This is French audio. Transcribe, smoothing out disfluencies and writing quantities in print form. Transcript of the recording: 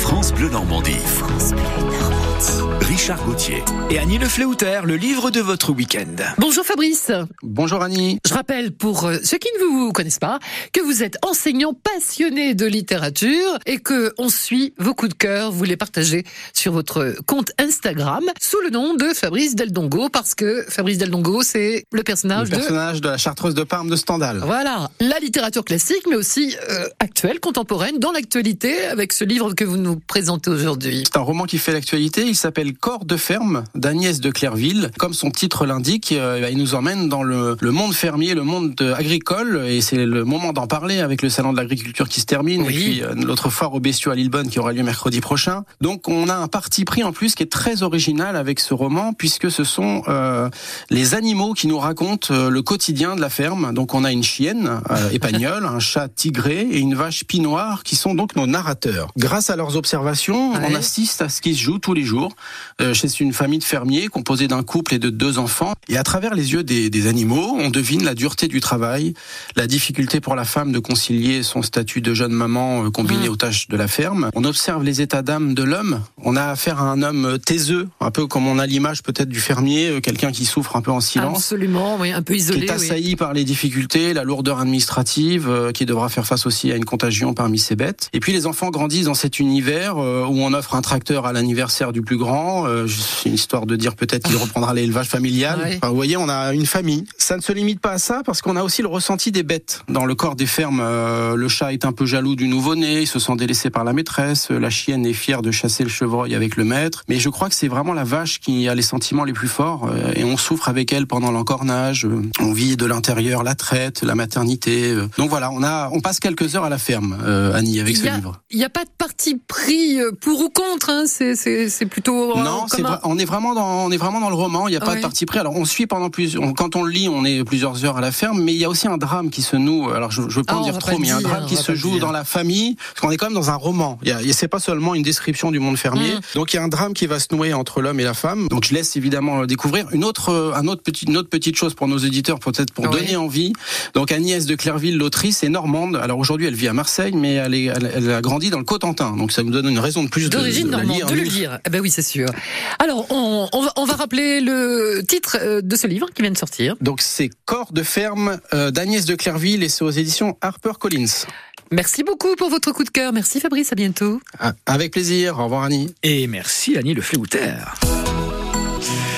France Bleu Normandie. France Bleu Normandie. Richard Gauthier. Et Annie Le Fléauter, le livre de votre week-end. Bonjour Fabrice. Bonjour Annie. Je rappelle pour ceux qui ne vous connaissent pas que vous êtes enseignant passionné de littérature et que on suit vos coups de cœur, vous les partagez sur votre compte Instagram sous le nom de Fabrice Del Dongo, parce que Fabrice Del Dongo, c'est le personnage de la Chartreuse de Parme de Stendhal. Voilà, la littérature classique mais aussi actuelle, contemporaine, dans l'actualité avec ce livre que vous nous présentez aujourd'hui. C'est un roman qui fait l'actualité, il s'appelle Corps de ferme d'Agnès de Clerville. Comme son titre l'indique, il nous emmène dans le monde fermier, le monde agricole, et c'est le moment d'en parler avec le salon de l'agriculture qui se termine, oui. Et puis l'autre foire aux bestiaux à Lillebonne qui aura lieu mercredi prochain. Donc on a un parti pris en plus qui est très original avec ce roman, puisque ce sont les animaux qui nous racontent le quotidien de la ferme. Donc on a une chienne épagnole, un chat tigré et une vache pie-noire qui sont donc nos narrateurs. Grâce à leurs observations, on assiste à ce qui se joue tous les jours chez une famille de fermiers composée d'un couple et de 2 enfants. Et à travers les yeux des animaux, on devine la dureté du travail, la difficulté pour la femme de concilier son statut de jeune maman combiné aux tâches de la ferme. On observe les états d'âme de l'homme. On a affaire à un homme taiseux, un peu comme on a l'image peut-être du fermier, quelqu'un qui souffre un peu en silence. Absolument, oui, un peu isolé. Qui est assailli par les difficultés, la lourdeur administrative, qui devra faire face aussi à une contagion parmi ses bêtes. Et puis les enfants grandissent dans cet univers où on offre un tracteur à l'anniversaire du plus grand. C'est une histoire de dire peut-être qu'il reprendra l'élevage familial. Ouais. Enfin, vous voyez, on a une famille. Ça ne se limite pas à ça, parce qu'on a aussi le ressenti des bêtes. Dans le corps des fermes, le chat est un peu jaloux du nouveau-né, il se sent délaissé par la maîtresse, la chienne est fière de chasser le chevreuil avec le maître. Mais je crois que c'est vraiment la vache qui a les sentiments les plus forts, et on souffre avec elle pendant l'encornage. On vit de l'intérieur la traite, la maternité. Donc voilà, on passe quelques heures à la ferme, Annie, avec ce livre. Il n'y a pas de parti pris pour ou contre, hein. C'est plutôt... Non, on est vraiment dans le roman, il n'y a pas de parti pris. Alors on suit quand on le lit, on est plusieurs heures à la ferme, mais il y a aussi un drame qui se noue. Alors je veux pas en dire trop, mais il y a un drame qui se joue dans la famille, parce qu'on est quand même dans un roman. C'est pas seulement une description du monde fermier. Donc il y a un drame qui va se nouer entre l'homme et la femme. Donc je laisse évidemment découvrir une autre petite chose pour nos éditeurs, peut-être pour donner envie. Donc Agnès de Clerville, l'autrice, est normande. Alors aujourd'hui elle vit à Marseille, mais elle a grandi dans le Cotentin. Donc ça nous donne une raison de plus d'origine de normande, lire. de le lire. Eh ben oui, c'est sûr. Alors on va rappeler le titre de ce livre qui vient de sortir. Donc c'est Corps de ferme d'Agnès de Clerville, et c'est aux éditions HarperCollins. Merci beaucoup pour votre coup de cœur. Merci Fabrice, à bientôt. Avec plaisir. Au revoir Annie. Et merci Annie Le Fléauter.